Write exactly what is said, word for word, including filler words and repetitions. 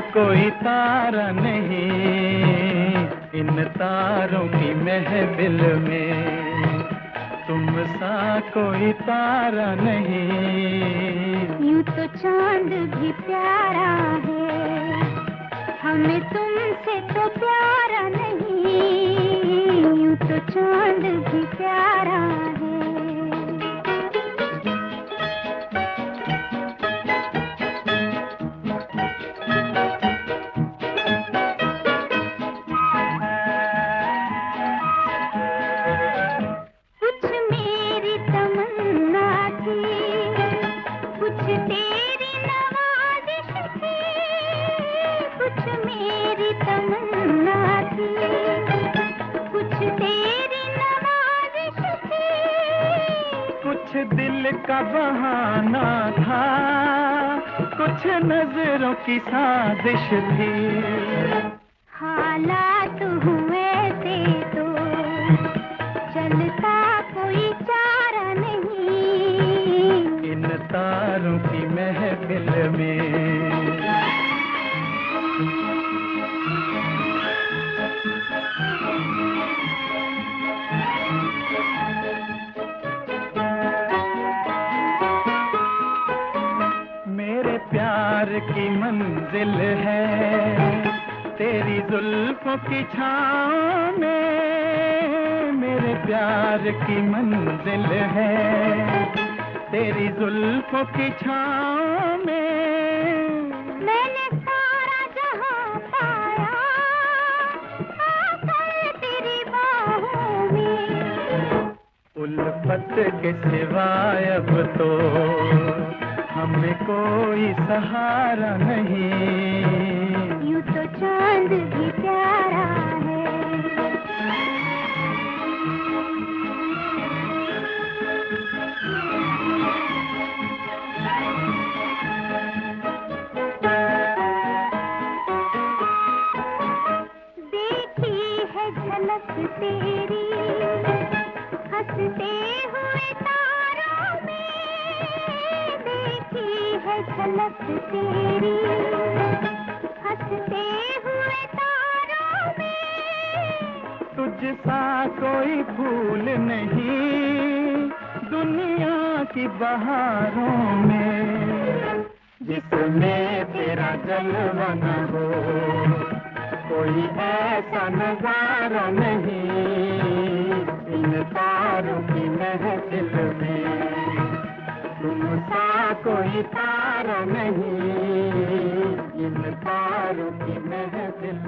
कोई तारा नहीं इन तारों की महफिल में, तुम सा कोई तारा नहीं। यूं तो चांद भी प्यारा है, हमें तुमसे तो प्यारा नहीं। यूं तो चांद भी प्यारा है। कुछ मेरी तमन्ना थी, कुछ तेरी नवाजिश थी। कुछ मेरी तमन्ना थी, कुछ तेरी नवाजिश थी। कुछ दिल का बहाना था, कुछ नजरों की साजिश थी। हालात हुए थे तो चलता कोई चारा नहीं इन तारों की महफिल में। मेरे प्यार की मंजिल है तेरी जुल्फों की छाँव में। मेरे प्यार की मंजिल है तेरी जुल्फों की छाँव में। मैंने सारा जहां पाया आकर तेरी बाहों में। उल्फत के सिवाय अब तो हमें कोई सहारा नहीं। यूं तो चांद भी प्यारा है। देखी है झलक तेरी हंसते हुए तारों में। देखी है झलक तेरी हंसते हुए तारों में। तुझ सा कोई फूल नहीं दुनिया की बहारों में, जिसमें तेरा जलवा न हो। कोई ऐसा नजारा नहीं इन तारों की महफिल में, तुम सा कोई तारा नहीं इन तारों की महफिल